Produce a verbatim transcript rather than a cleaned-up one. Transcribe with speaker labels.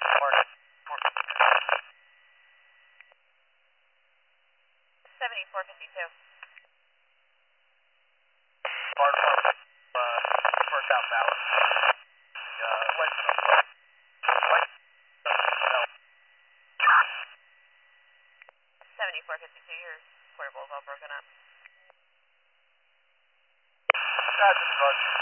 Speaker 1: seventy-four fifty-two.
Speaker 2: Mark, uh, first out ballot. Uh, west, west,
Speaker 1: seventy-four fifty-two, your portable's all broken up.
Speaker 2: That's a rush.